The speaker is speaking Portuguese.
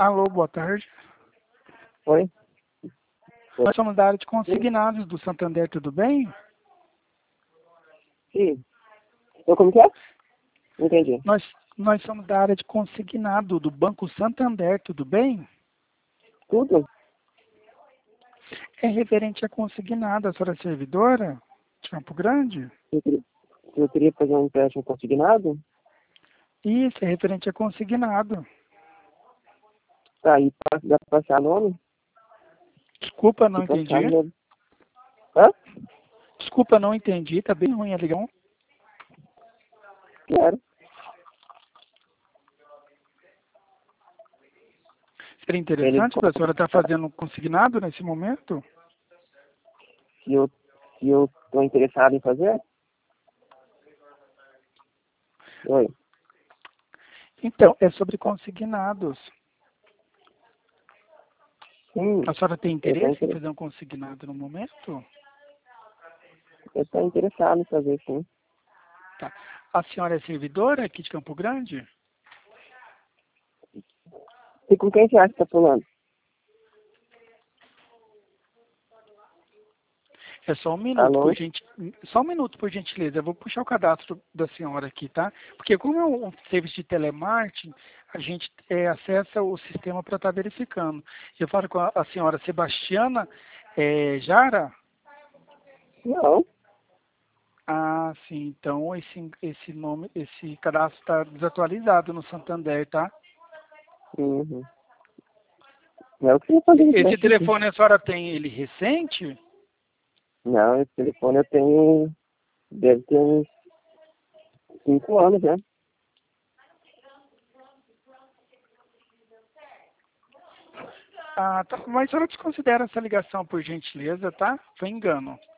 Alô, boa tarde. Oi? Nós somos da área de consignados do Santander, tudo bem? Sim. Então, como que é? Não entendi. Nós somos da área de consignado do Banco Santander, tudo bem? Tudo? É referente a consignado, a senhora é servidora de Campo Grande? Eu queria fazer um empréstimo consignado? Isso, é referente a consignado. Tá, e dá pra passar nome? Desculpa, não Se passar entendi. nome. Hã? Desculpa, não entendi, tá bem ruim a ligação. Quero. Seria Ele, interessante para a senhora estar fazendo consignado nesse momento? se eu tô interessado em fazer? Oi. Então, é sobre consignados. Sim, A senhora tem eu tô, interesse em fazer um consignado no momento? eu tô interessado em fazer, sim. Tá. A senhora é servidora aqui de Campo Grande? E com quem você acha que tá falando? É só um minuto, Alô? só um minuto, por gentileza. Eu vou puxar o cadastro da senhora aqui, tá? Porque como é um serviço de telemarketing, a gente acessa o sistema para estar verificando. Eu falo com a senhora Sebastiana Jara? Não. Ah, sim. Então esse nome, esse cadastro está desatualizado no Santander, tá? Uhum. Não é o que eu falei Esse empréstimo aqui. telefone a senhora tem ele recente? Não, esse telefone eu tenho... Deve ter uns 5 anos, né? Ah, tá. Mas a senhora desconsidera essa ligação por gentileza, tá? Foi engano.